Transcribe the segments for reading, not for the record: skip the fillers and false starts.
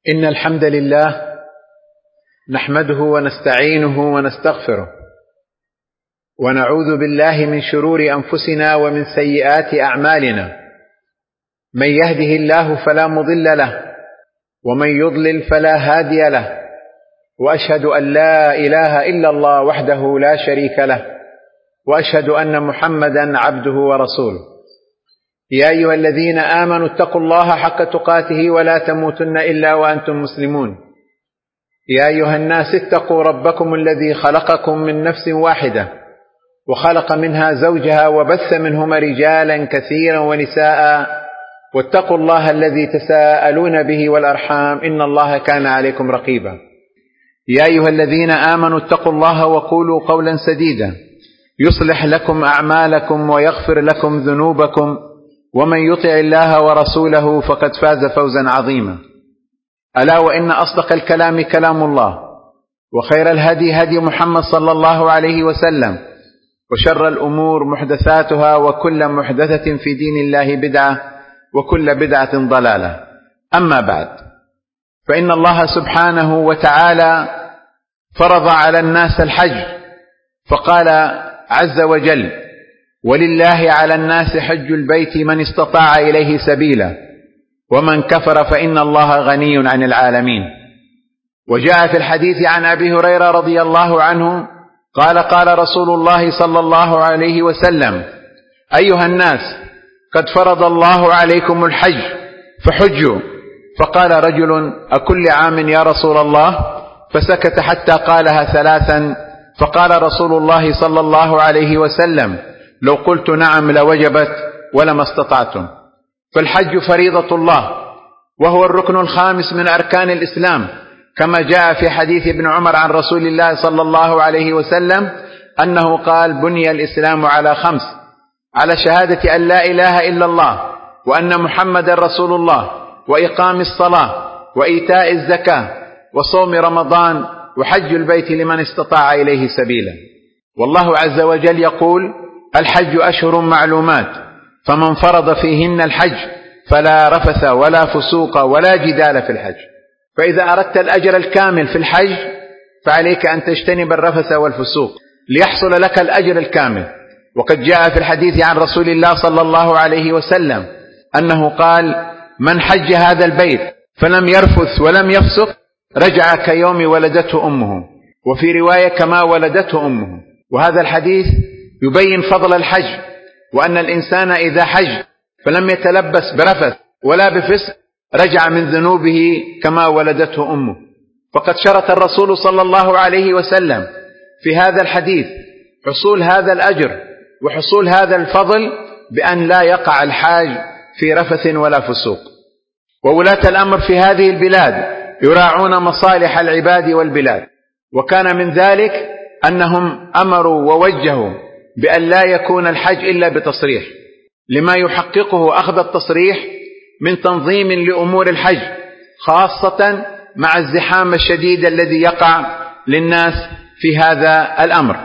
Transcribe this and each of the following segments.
إن الحمد لله نحمده ونستعينه ونستغفره ونعوذ بالله من شرور أنفسنا ومن سيئات أعمالنا. من يهده الله فلا مضل له ومن يضلل فلا هادي له، وأشهد أن لا إله إلا الله وحده لا شريك له، وأشهد أن محمدا عبده ورسوله. يا أيها الذين آمنوا اتقوا الله حق تقاته ولا تموتن إلا وأنتم مسلمون. يا أيها الناس اتقوا ربكم الذي خلقكم من نفس واحدة وخلق منها زوجها وبث منهما رجالا كثيرا ونساء، واتقوا الله الذي تساءلون به والأرحام إن الله كان عليكم رقيبا. يا أيها الذين آمنوا اتقوا الله وقولوا قولا سديدا يصلح لكم أعمالكم ويغفر لكم ذنوبكم، ومن يطع الله ورسوله فقد فاز فوزا عظيما. ألا وإن أصدق الكلام كلام الله، وخير الهدي هدي محمد صلى الله عليه وسلم، وشر الأمور محدثاتها، وكل محدثة في دين الله بدعة، وكل بدعة ضلالة. أما بعد، فإن الله سبحانه وتعالى فرض على الناس الحج، فقال عز وجل: ولله على الناس حج البيت من استطاع إليه سبيلا ومن كفر فإن الله غني عن العالمين. وجاء في الحديث عن أبي هريرة رضي الله عنه قال: قال رسول الله صلى الله عليه وسلم: أيها الناس، قد فرض الله عليكم الحج فحجوا. فقال رجل: أكل عام يا رسول الله؟ فسكت حتى قالها ثلاثا، فقال رسول الله صلى الله عليه وسلم: لو قلت نعم لوجبت ولما استطعتم. فالحج فريضة الله، وهو الركن الخامس من أركان الإسلام، كما جاء في حديث ابن عمر عن رسول الله صلى الله عليه وسلم أنه قال: بني الإسلام على خمس: على شهادة أن لا إله إلا الله وأن محمد رسول الله، وإقام الصلاة، وإيتاء الزكاة، وصوم رمضان، وحج البيت لمن استطاع إليه سبيلا. والله عز وجل يقول: الحج أشهر معلومات، فمن فرض فيهن الحج فلا رفث ولا فسوق ولا جدال في الحج. فإذا أردت الأجر الكامل في الحج فعليك أن تجتنب الرفث والفسوق ليحصل لك الأجر الكامل. وقد جاء في الحديث عن رسول الله صلى الله عليه وسلم أنه قال: من حج هذا البيت فلم يرفث ولم يفسق رجع كيوم ولدته أمه، وفي رواية كما ولدته أمه. وهذا الحديث يبين فضل الحج، وأن الإنسان إذا حج فلم يتلبس برفث ولا بفسق رجع من ذنوبه كما ولدته أمه. فقد شرط الرسول صلى الله عليه وسلم في هذا الحديث حصول هذا الأجر وحصول هذا الفضل بأن لا يقع الحاج في رفث ولا فسوق. وولاة الأمر في هذه البلاد يراعون مصالح العباد والبلاد، وكان من ذلك أنهم أمروا ووجهوا بأن لا يكون الحج إلا بتصريح، لما يحققه أخذ التصريح من تنظيم لأمور الحج، خاصة مع الزحام الشديد الذي يقع للناس في هذا الأمر.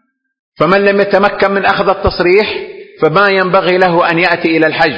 فمن لم يتمكن من أخذ التصريح فما ينبغي له أن يأتي إلى الحج،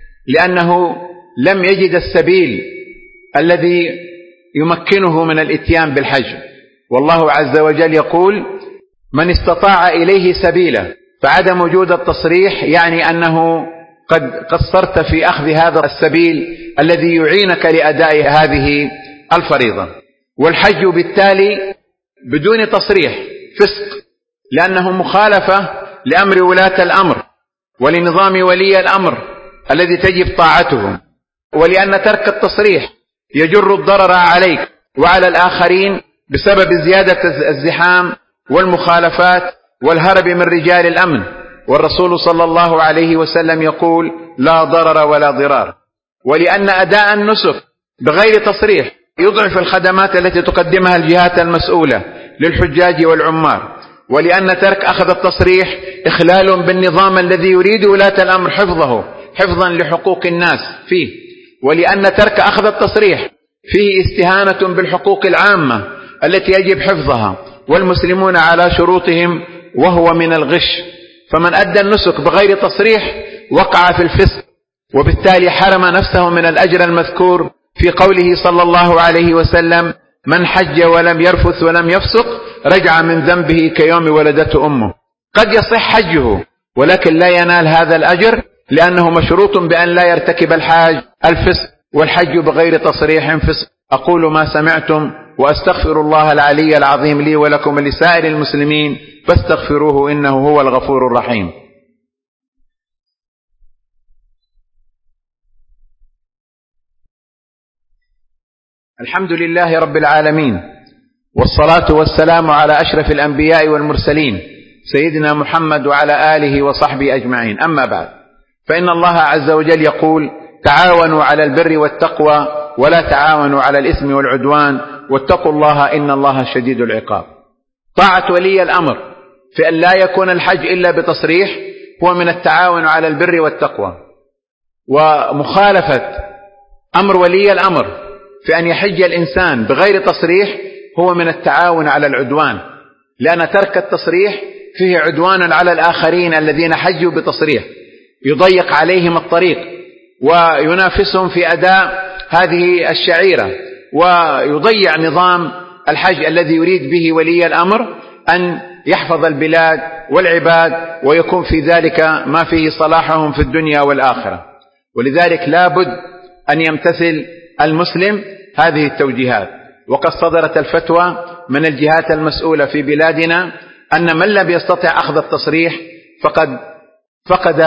لأنه لم يجد السبيل الذي يمكنه من الإتيان بالحج. والله عز وجل يقول: من استطاع إليه سبيلا. فعدم وجود التصريح يعني أنه قد قصرت في أخذ هذا السبيل الذي يعينك لأداء هذه الفريضة. والحج بالتالي بدون تصريح فسق، لأنه مخالفة لأمر ولاة الأمر ولنظام ولي الأمر الذي تجب طاعته، ولأن ترك التصريح يجر الضرر عليك وعلى الآخرين بسبب زيادة الزحام والمخالفات والهرب من رجال الأمن. والرسول صلى الله عليه وسلم يقول: لا ضرر ولا ضرار. ولأن أداء النسك بغير تصريح يضعف الخدمات التي تقدمها الجهات المسؤولة للحجاج والعمار، ولأن ترك أخذ التصريح إخلال بالنظام الذي يريد ولاة الأمر حفظا لحقوق الناس فيه، ولأن ترك أخذ التصريح فيه استهانة بالحقوق العامة التي يجب حفظها والمسلمون على شروطهم، وهو من الغش. فمن أدى النسك بغير تصريح وقع في الفسق، وبالتالي حرم نفسه من الأجر المذكور في قوله صلى الله عليه وسلم: من حج ولم يرفث ولم يفسق رجع من ذنبه كيوم ولدته أمه. قد يصح حجه ولكن لا ينال هذا الأجر، لأنه مشروط بأن لا يرتكب الحاج الفسق، والحج بغير تصريح فسق. أقول ما سمعتم وأستغفر الله العلي العظيم لي ولكم ولسائر المسلمين فاستغفروه إنه هو الغفور الرحيم. الحمد لله رب العالمين، والصلاة والسلام على أشرف الأنبياء والمرسلين سيدنا محمد وعلى آله وصحبه أجمعين. أما بعد، فإن الله عز وجل يقول: تعاونوا على البر والتقوى ولا تعاونوا على الإثم والعدوان واتقوا الله إن الله شديد العقاب. طاعة ولي الأمر في أن لا يكون الحج إلا بتصريح هو من التعاون على البر والتقوى، ومخالفة أمر ولي الأمر في أن يحج الإنسان بغير تصريح هو من التعاون على العدوان، لأن ترك التصريح فيه عدوان على الآخرين الذين حجوا بتصريح، يضيق عليهم الطريق وينافسهم في أداء هذه الشعيرة، ويضيع نظام الحج الذي يريد به ولي الأمر أن يحفظ البلاد والعباد ويكون في ذلك ما فيه صلاحهم في الدنيا والآخرة. ولذلك لا بد أن يمتثل المسلم هذه التوجيهات. وقد صدرت الفتوى من الجهات المسؤولة في بلادنا أن من لم يستطع أخذ التصريح فقد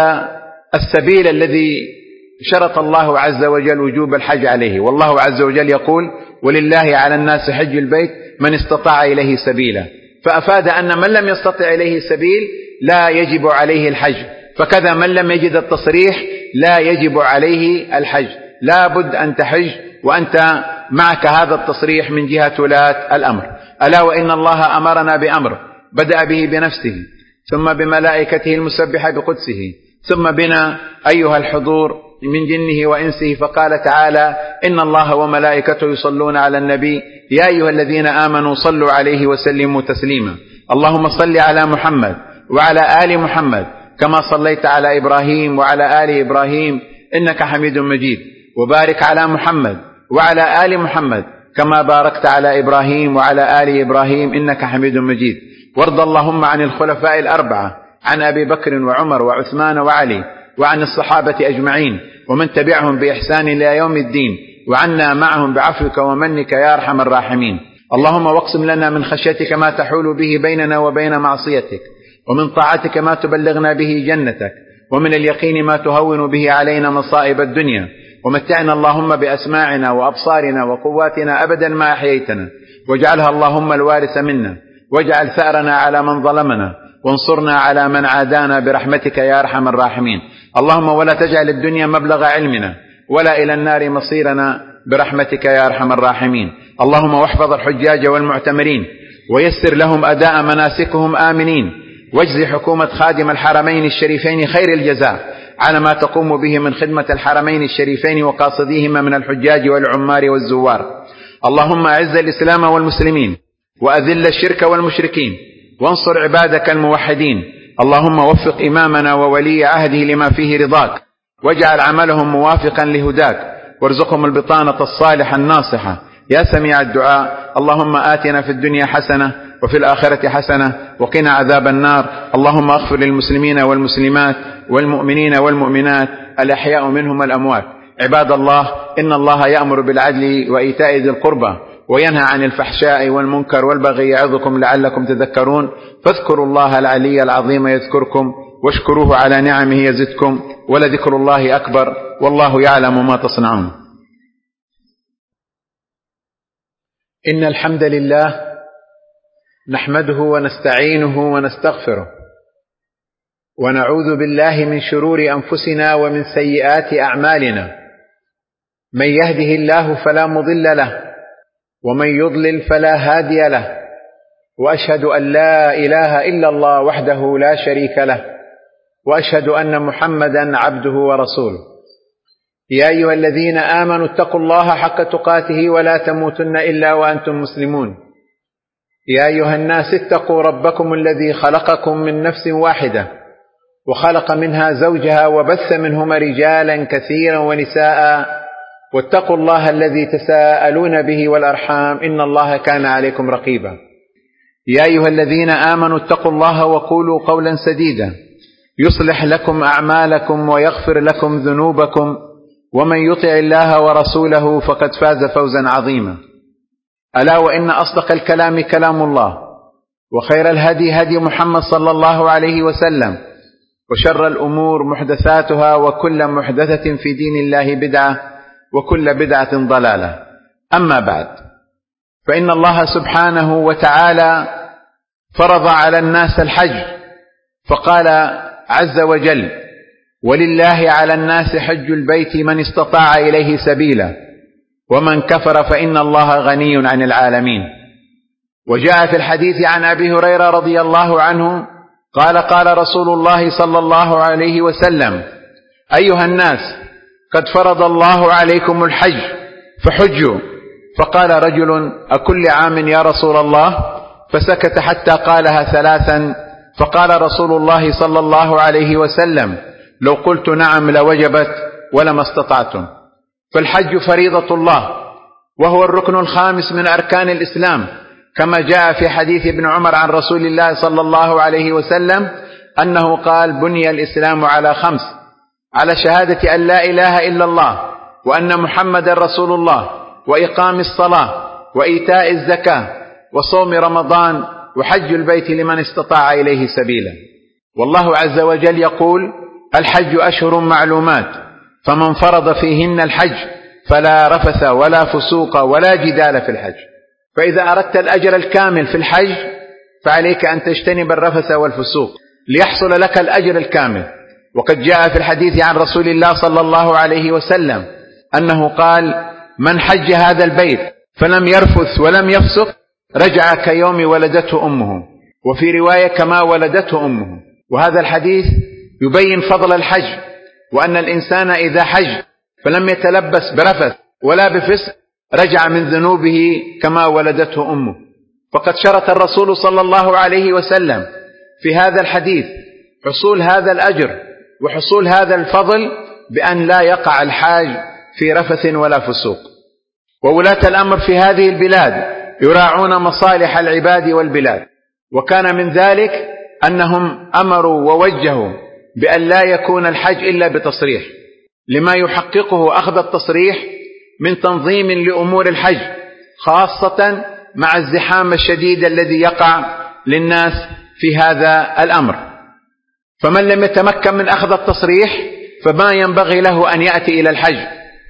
السبيل الذي شرط الله عز وجل وجوب الحج عليه. والله عز وجل يقول: ولله على الناس حج البيت من استطاع إليه سبيلا، فأفاد أن من لم يستطع إليه سبيل لا يجب عليه الحج، فكذا من لم يجد التصريح لا يجب عليه الحج. لا بد أن تحج وأنت معك هذا التصريح من جهة ولاة الأمر. ألا وإن الله أمرنا بأمر بدأ به بنفسه، ثم بملائكته المسبحة بقدسه، ثم بنا أيها الحضور من جنه وإنسه، فقال تعالى: إن الله وملائكته يصلون على النبي يا أيها الذين آمنوا صلوا عليه وسلموا تسليما. اللهم صل على محمد وعلى آل محمد كما صليت على إبراهيم وعلى آل إبراهيم إنك حميد مجيد، وبارك على محمد وعلى آل محمد كما باركت على إبراهيم وعلى آل إبراهيم إنك حميد مجيد. وارض اللهم عن الخلفاء الأربعة، عن أبي بكر وعمر وعثمان وعلي، وعن الصحابة أجمعين ومن تبعهم بإحسان إلى يوم الدين، وعنا معهم بعفوك ومنك يا أرحم الراحمين. اللهم واقسم لنا من خشيتك ما تحول به بيننا وبين معصيتك، ومن طاعتك ما تبلغنا به جنتك، ومن اليقين ما تهون به علينا مصائب الدنيا، ومتعنا اللهم بأسماعنا وأبصارنا وقواتنا أبدا ما أحييتنا، واجعلها اللهم الوارث منا، واجعل ثأرنا على من ظلمنا، وانصرنا على من عادانا برحمتك يا أرحم الراحمين. اللهم ولا تجعل الدنيا مبلغ علمنا ولا إلى النار مصيرنا برحمتك يا أرحم الراحمين. اللهم واحفظ الحجاج والمعتمرين ويسر لهم أداء مناسكهم آمنين، واجزي حكومة خادم الحرمين الشريفين خير الجزاء على ما تقوم به من خدمة الحرمين الشريفين وقاصديهما من الحجاج والعمار والزوار. اللهم أعز الإسلام والمسلمين وأذل الشرك والمشركين، وانصر عبادك الموحدين. اللهم وفق إمامنا وولي عهده لما فيه رضاك، واجعل عملهم موافقا لهداك، وارزقهم البطانة الصالحة الناصحة يا سميع الدعاء. اللهم آتنا في الدنيا حسنة وفي الآخرة حسنة وقنا عذاب النار. اللهم اغفر للمسلمين والمسلمات والمؤمنين والمؤمنات الأحياء منهم الأموات. عباد الله، إن الله يأمر بالعدل وإيتاء ذي القربى وينهى عن الفحشاء والمنكر والبغي يعظكم لعلكم تذكرون. فاذكروا الله العلي العظيم يذكركم، واشكروه على نعمه يزدكم، ولذكر الله أكبر، والله يعلم ما تصنعون. إن الحمد لله نحمده ونستعينه ونستغفره، ونعوذ بالله من شرور أنفسنا ومن سيئات أعمالنا. من يهده الله فلا مضل له، ومن يضلل فلا هادي له، وأشهد أن لا إله إلا الله وحده لا شريك له، وأشهد أن محمدا عبده ورسوله. يا أيها الذين آمنوا اتقوا الله حق تقاته ولا تموتن إلا وأنتم مسلمون. يا أيها الناس اتقوا ربكم الذي خلقكم من نفس واحدة، وخلق منها زوجها، وبث منهما رجالا كثيرا ونساء، واتقوا الله الذي تساءلون به والأرحام إن الله كان عليكم رقيبا. يا أيها الذين آمنوا اتقوا الله وقولوا قولا سديدا يصلح لكم أعمالكم ويغفر لكم ذنوبكم، ومن يطع الله ورسوله فقد فاز فوزا عظيما. ألا وإن أصدق الكلام كلام الله، وخير الهدي هدي محمد صلى الله عليه وسلم، وشر الأمور محدثاتها، وكل محدثة في دين الله بدعة، وكل بدعة ضلالة. أما بعد، فإن الله سبحانه وتعالى فرض على الناس الحج، فقال عز وجل: ولله على الناس حج البيت من استطاع إليه سبيلا ومن كفر فإن الله غني عن العالمين. وجاء في الحديث عن أبي هريرة رضي الله عنه قال: قال رسول الله صلى الله عليه وسلم: أيها الناس، قد فرض الله عليكم الحج فحجوا. فقال رجل: أكل عام يا رسول الله؟ فسكت حتى قالها ثلاثا، فقال رسول الله صلى الله عليه وسلم: لو قلت نعم لوجبت ولما استطعتم. فالحج فريضة الله، وهو الركن الخامس من أركان الإسلام، كما جاء في حديث ابن عمر عن رسول الله صلى الله عليه وسلم أنه قال: بني الإسلام على خمس: على شهادة أن لا إله إلا الله وأن محمد رسول الله، وإقام الصلاة، وإيتاء الزكاة، وصوم رمضان، وحج البيت لمن استطاع إليه سبيلا. والله عز وجل يقول: الحج أشهر معلومات، فمن فرض فيهن الحج فلا رفث ولا فسوق ولا جدال في الحج. فإذا أردت الأجر الكامل في الحج فعليك أن تجتنب الرفث والفسوق ليحصل لك الأجر الكامل. وقد جاء في الحديث عن رسول الله صلى الله عليه وسلم أنه قال: من حج هذا البيت فلم يرفث ولم يفسق رجع كيوم ولدته أمه، وفي رواية كما ولدته أمه. وهذا الحديث يبين فضل الحج، وأن الإنسان إذا حج فلم يتلبس برفث ولا بفسق رجع من ذنوبه كما ولدته أمه. فقد شرط الرسول صلى الله عليه وسلم في هذا الحديث حصول هذا الأجر وحصول هذا الفضل بأن لا يقع الحاج في رفث ولا فسوق. وولاة الأمر في هذه البلاد يراعون مصالح العباد والبلاد، وكان من ذلك أنهم أمروا ووجهوا بأن لا يكون الحج إلا بتصريح، لما يحققه أخذ التصريح من تنظيم لأمور الحج، خاصة مع الزحام الشديد الذي يقع للناس في هذا الأمر. فمن لم يتمكن من أخذ التصريح فما ينبغي له أن يأتي إلى الحج،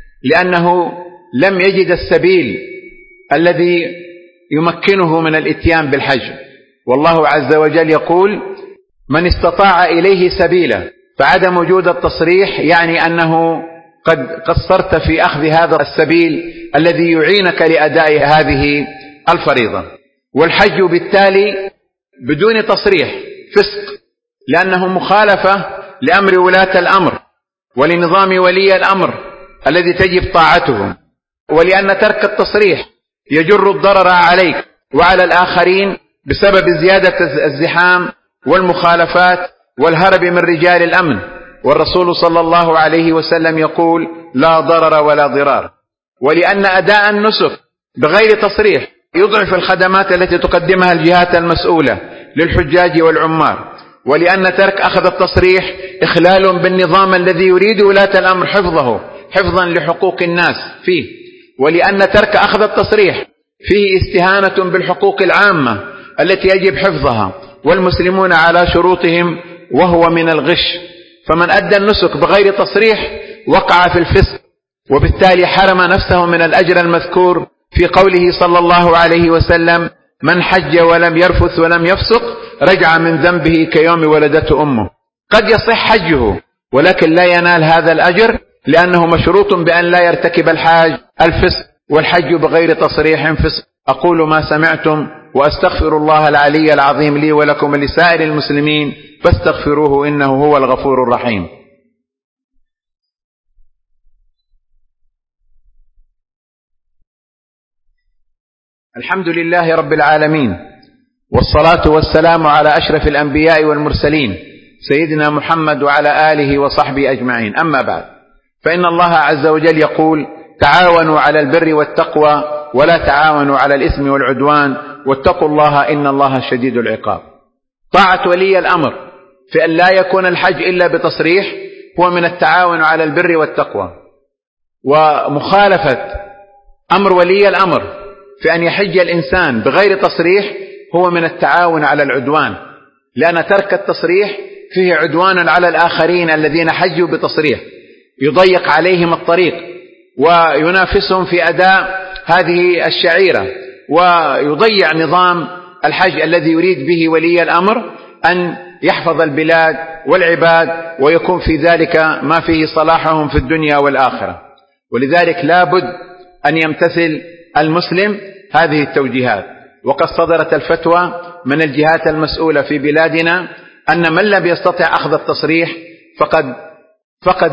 لأنه لم يجد السبيل الذي يمكنه من الاتيان بالحج. والله عز وجل يقول: من استطاع إليه سبيلا. فعدم وجود التصريح يعني أنه قد قصرت في أخذ هذا السبيل الذي يعينك لأداء هذه الفريضة. والحج بالتالي بدون تصريح فسق، لأنه مخالفة لأمر ولاة الأمر ولنظام ولي الأمر الذي تجب طاعته، ولأن ترك التصريح يجر الضرر عليك وعلى الآخرين بسبب زيادة الزحام والمخالفات والهرب من رجال الأمن. والرسول صلى الله عليه وسلم يقول: لا ضرر ولا ضرار. ولأن أداء النسك بغير تصريح يضعف الخدمات التي تقدمها الجهات المسؤولة للحجاج والعمار، ولأن ترك أخذ التصريح إخلال بالنظام الذي يريد ولاة الأمر حفظا لحقوق الناس فيه، ولأن ترك أخذ التصريح فيه استهانة بالحقوق العامة التي يجب حفظها والمسلمون على شروطهم، وهو من الغش. فمن أدى النسك بغير تصريح وقع في الفسق، وبالتالي حرم نفسه من الأجر المذكور في قوله صلى الله عليه وسلم: من حج ولم يرفث ولم يفسق رجع من ذنبه كيوم ولدته أمه. قد يصح حجه ولكن لا ينال هذا الأجر، لأنه مشروط بأن لا يرتكب الحاج الفسق، والحج بغير تصريح فسق. أقول ما سمعتم وأستغفر الله العلي العظيم لي ولكم ولسائر المسلمين فاستغفروه إنه هو الغفور الرحيم. الحمد لله رب العالمين، والصلاة والسلام على أشرف الأنبياء والمرسلين سيدنا محمد وعلى آله وصحبه أجمعين. أما بعد، فإن الله عز وجل يقول: تعاونوا على البر والتقوى ولا تعاونوا على الإثم والعدوان، واتقوا الله إن الله شديد العقاب. طاعة ولي الأمر في أن لا يكون الحج إلا بتصريح هو من التعاون على البر والتقوى، ومخالفة أمر ولي الأمر في أن يحج الإنسان بغير تصريح هو من التعاون على العدوان، لأن ترك التصريح فيه عدوان على الآخرين الذين حجوا بتصريح، يضيق عليهم الطريق وينافسهم في أداء هذه الشعيرة، ويضيع نظام الحج الذي يريد به ولي الأمر أن يحفظ البلاد والعباد ويكون في ذلك ما فيه صلاحهم في الدنيا والآخرة. ولذلك لا بد أن يمتثل المسلم هذه التوجيهات. وقد صدرت الفتوى من الجهات المسؤولة في بلادنا أن من لم يستطع أخذ التصريح فقد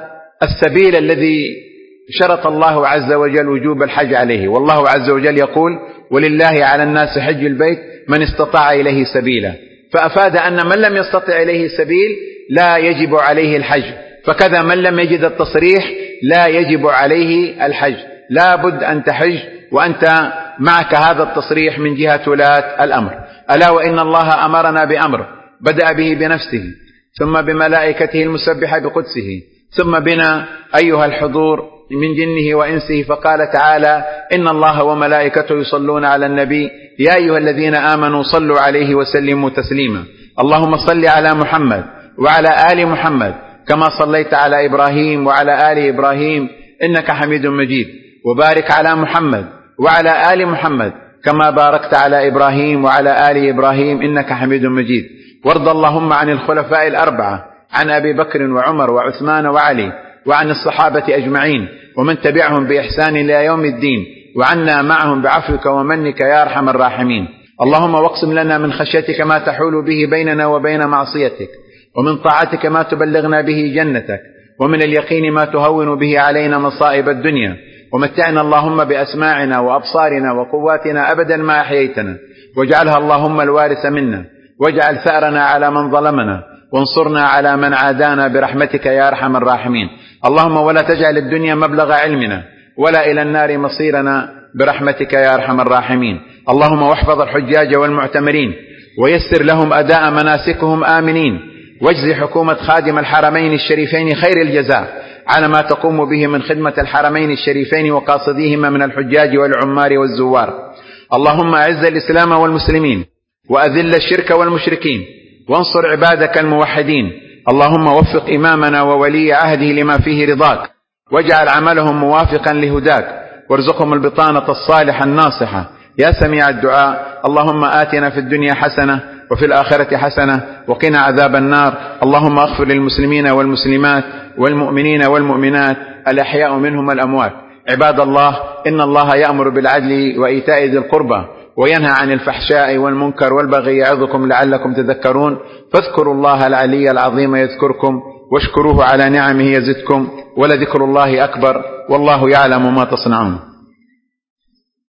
السبيل الذي شرط الله عز وجل وجوب الحج عليه، والله عز وجل يقول: ولله على الناس حج البيت من استطاع إليه سبيلا، فأفاد أن من لم يستطع إليه سبيل لا يجب عليه الحج، فكذا من لم يجد التصريح لا يجب عليه الحج. لا بد أن تحج وأنت معك هذا التصريح من جهة ولاة الأمر. ألا وإن الله أمرنا بأمر بدأ به بنفسه، ثم بملائكته المسبحة بقدسه، ثم بنا أيها الحضور من جنه وإنسه، فقال تعالى: إن الله وملائكته يصلون على النبي يا أيها الذين آمنوا صلوا عليه وسلموا تسليما. اللهم صل على محمد وعلى آل محمد كما صليت على إبراهيم وعلى آل إبراهيم إنك حميد مجيد، وبارك على محمد وعلى آل محمد كما باركت على إبراهيم وعلى آل إبراهيم إنك حميد مجيد. وارض اللهم عن الخلفاء الأربعة، عن أبي بكر وعمر وعثمان وعلي، وعن الصحابة أجمعين ومن تبعهم بإحسان إلى يوم الدين، وعنا معهم بعفوك ومنك يا أرحم الراحمين. اللهم واقسم لنا من خشيتك ما تحول به بيننا وبين معصيتك، ومن طاعتك ما تبلغنا به جنتك، ومن اليقين ما تهون به علينا مصائب الدنيا، ومتعنا اللهم بأسماعنا وأبصارنا وقواتنا أبدا ما أحييتنا، واجعلها اللهم الوارث منا، واجعل ثأرنا على من ظلمنا، وانصرنا على من عادانا برحمتك يا أرحم الراحمين. اللهم ولا تجعل الدنيا مبلغ علمنا ولا إلى النار مصيرنا برحمتك يا أرحم الراحمين. اللهم واحفظ الحجاج والمعتمرين ويسر لهم أداء مناسكهم آمنين، واجزي حكومة خادم الحرمين الشريفين خير الجزاء على ما تقوم به من خدمة الحرمين الشريفين وقاصديهما من الحجاج والعمار والزوار. اللهم أعز الإسلام والمسلمين وأذل الشرك والمشركين، وانصر عبادك الموحدين. اللهم وفق إمامنا وولي عهده لما فيه رضاك، واجعل عملهم موافقا لهداك، وارزقهم البطانة الصالحة الناصحة يا سميع الدعاء. اللهم آتنا في الدنيا حسنة وفي الآخرة حسنة وقنا عذاب النار. اللهم اغفر للمسلمين والمسلمات والمؤمنين والمؤمنات الأحياء منهم والأموات. عباد الله، إن الله يأمر بالعدل وإيتاء ذي القربى وينهى عن الفحشاء والمنكر والبغي يعظكم لعلكم تذكرون. فاذكروا الله العلي العظيم يذكركم، واشكروه على نعمه يزدكم، ولذكر الله أكبر، والله يعلم ما تصنعون.